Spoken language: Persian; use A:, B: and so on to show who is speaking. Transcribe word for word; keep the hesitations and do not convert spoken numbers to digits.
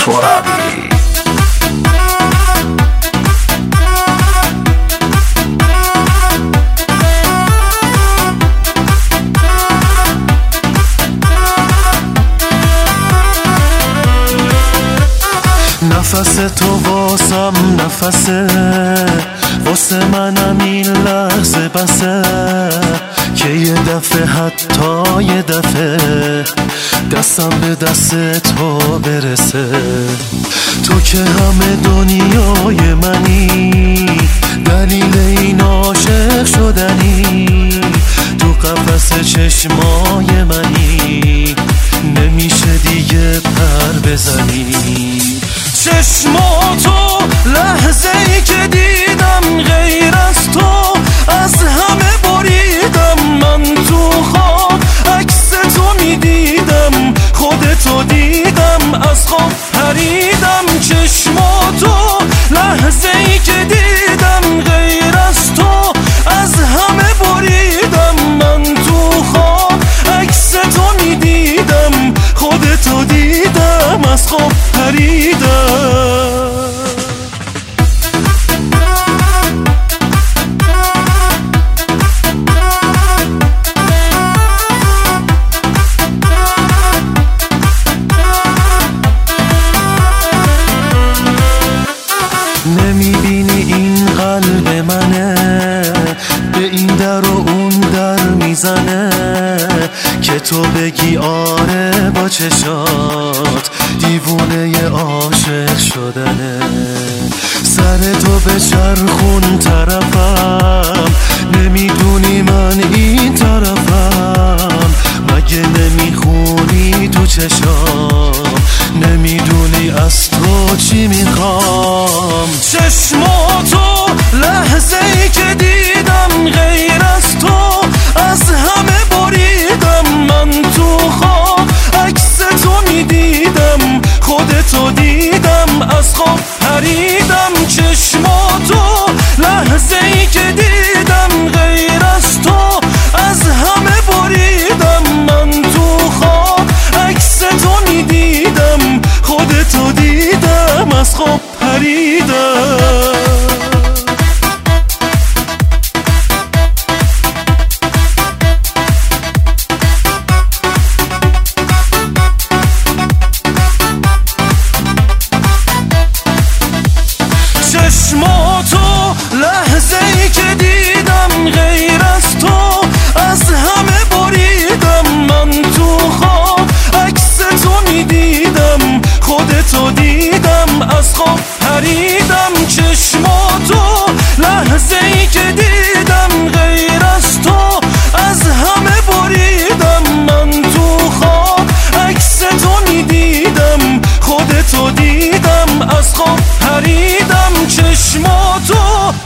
A: ترابی.
B: نفس تو واسم نفسه، واسه منم این لحظه بسه که یه دفعه حتی یه دفعه دستم به دست تو برسه. تو که همه دنیای منی، دلیل این عاشق شدنی، تو قفس چشمای منی، نمیشه دیگه پر بزنی. چشماتو لحظه ای که دیدم، غیر از تو از همه بریدم. من تو خواب عکس تو میدیدم، خودتو دیدم از خواب پریدم. چشماتو لحظه ای که دیدم، غیر از تو از همه بریدم. من تو خواب عکس تو میدیدم، خودتو دیدم از خواب پریدم. نمیبینی این قلب منه، به این در و اون در میزنه که تو بگی آره با چشات، دیوونه عاشق شدنه. سر تو به چرخون طرفم، نمیدونی من این طرفم. مگه نمیخونی تو چشام، نمیدونی از تو چی میخوام. چشماتو لحظه ای که دیدم، غیر از تو از همه بریدم. من تو خواب عکس تو میدیدم، خودتو دیدم از خواب پریدم. چشماتو لحظه ای که دیدم، غیر از تو از همه بریدم. من تو خواب عکس تو میدیدم، خودتو دیدم از خواب پریدم. چشماتو لحظه ای که دیدم، غیر از تو از همه بریدم. من تو خواب عکس تو میدیدم، خودتو دیدم از خواب پریدم. چشماتو لحظه ای که دیدم، غیر از تو از همه بریدم. من تو خواب عکس تو میدیدم، خودتو دیدم از خواب پریدم. چشماتو